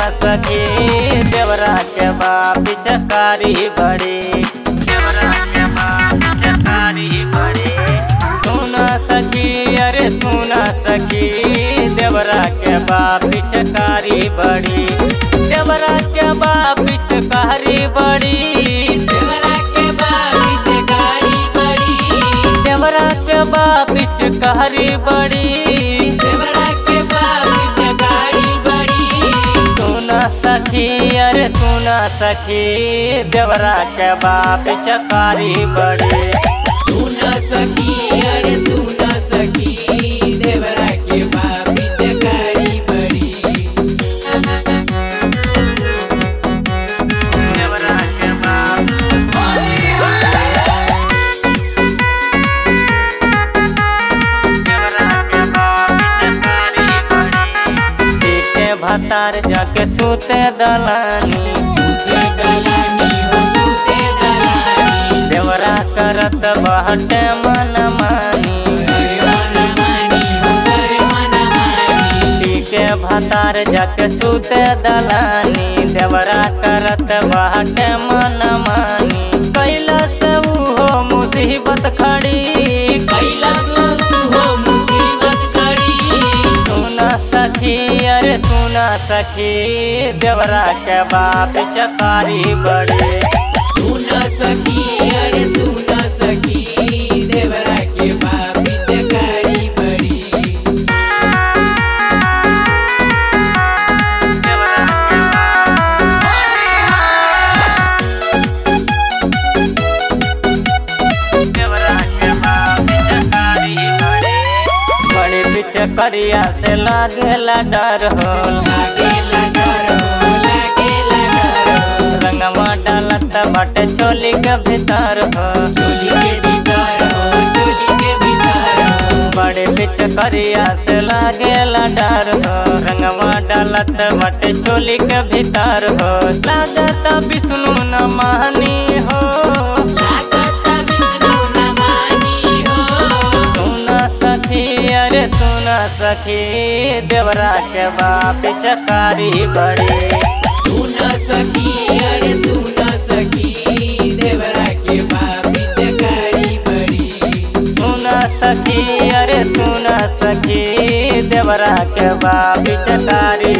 सखी देवरा के बाप चकारी बड़ी, देवरा के बाप चकारी बड़ी। सुना सखी अरे सुना सखी देवरा के बाप चकारी बड़ी, देवरा के बाप चकारी बड़ी, देवरा के बाप चकारी बड़ी, देवरा के बाप चकारी बड़ी, देवरा के बाप चकारी बड़ी। सुना सखी अरे सुना सखी देवरा के बाप चकारी बड़ी। सुना सखी अरे सुना सखी देवरा के बाप चकारी बड़ी। देवरा के बाप देवरा के बाप चकारी बड़ी। पीछे भतार जाके सूते दलानी, सूते दलानी हो सूते दलानी, देवरा करत बहटे मन मानी। करे मन मानी हो करे मन मानी। पीछे भतार जाके सूते दलानी, देवरा करत बहटे मन मानी। कैलस उहो मुसीबत खड़ी, कैलाश हो मुसीबत खड़ी। सुना सखी अरे सुना सखी देवरा के बाप चकारी बड़ी। सुना सखी अरे सुना सखी देवरा के बाप चकारी बड़ी। देवरा के बाप देवरा के बाप चकारी बड़ी। बड़ी पिचकरिया से लागेला डर हो, लागेला डर हो लागेला डर हो। रंगवा डालत बाटे चोली के भीतर हो। चोली के भीतर हो चोली के भीतर हो। बड़े पिचकरिया से लागेला डर हो, रंगवा डालत बाटे चोली के भीतर हो। लागत विष्णु न मानी हो, लागत विष्णु न मानी हो। सुना सखी अरे सुना सखी देवरा के बाप चकारी बड़ी। सुना सखी अरे सुना सखी देवरा के बाप चकारी बड़ी। सुना सखी अरे सुना सखी देवरा के बाप चकारी